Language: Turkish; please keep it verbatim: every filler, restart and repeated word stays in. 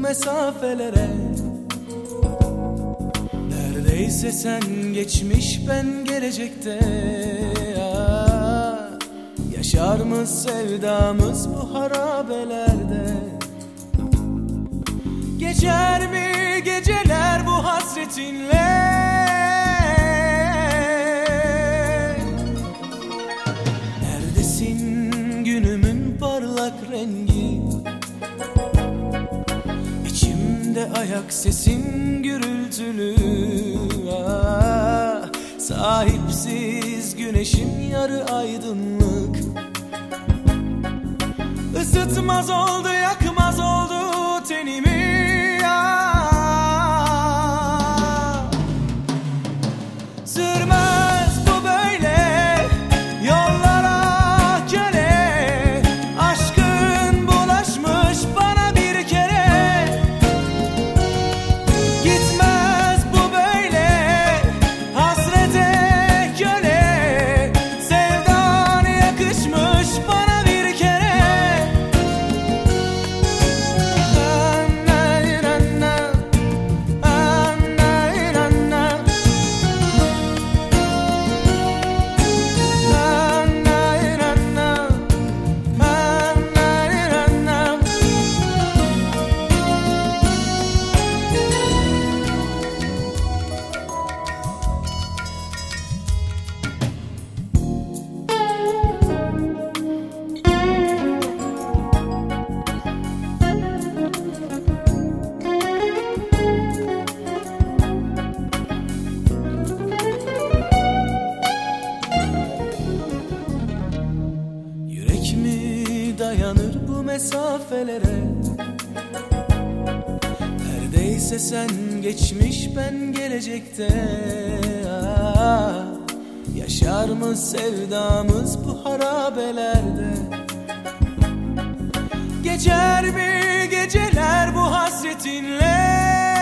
mesafelere. Neredeyse sen geçmiş, ben gelecekte. Ah, yaşar mı sevdamız bu harabelerde? Geçer mi geceler bu hasretinle? Neredesin günümün parlak rengi? İçimde ayak sesin gürültülü. Ah, sahipsiz güneşim yarı aydınlık. Isıtmaz oldu, yakmaz oldu tenimi. Ah, sürmez bu böyle yollara köle. Aşkın bulaşmış bana bir kere. Gitmez bu böyle hasrete köle. Sevdan yakışmış bana bir kere. Yürek mi dayanır bu mesafelere? Neredeyse sen geçmiş, ben gelecekte. Ah, yaşar mı sevdamız bu harabelerde? Geçer mi geceler bu hasretinle?